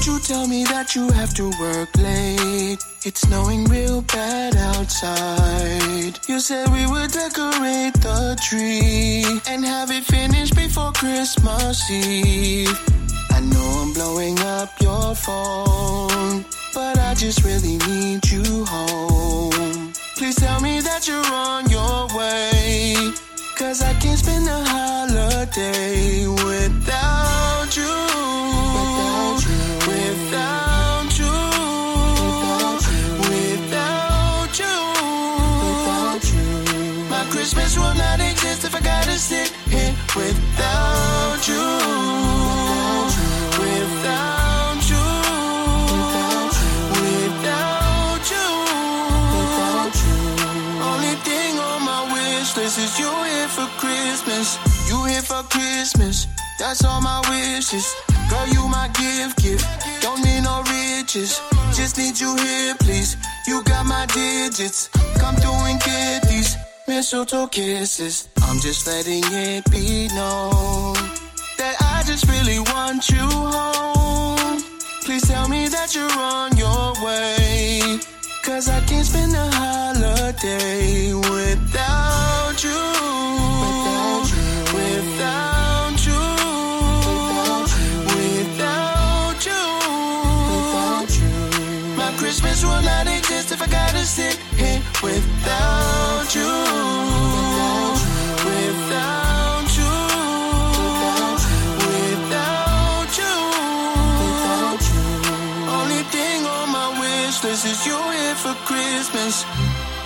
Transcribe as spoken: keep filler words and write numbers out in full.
Don't you tell me that you have to work late. It's snowing real bad outside. You said we would decorate the tree and have it finished before Christmas Eve. I know I'm blowing up your phone, but I just really need you home. Please tell me that you're on your way, 'cause I can't spend the holiday without you. Without you. Without you. Without you. Without you. My Christmas will not exist if I gotta sit here without you. Without you. Without you. Without you. Only thing on my wish list is you here for Christmas. You here for Christmas. That's all my wishes. Girl, you my gift, gift. Don't need no riches. Just need you here, please. You got my digits. Come through and get these mistletoe kisses. I'm just letting it be known that I just really want you home. Please tell me that you're on your way, 'cause I can't spend the holiday without you. Without you. Without you. Without you. Without you. My Christmas will not exist if I gotta sit here without you. Without you. Without you. Only thing on my wish list is you here for Christmas.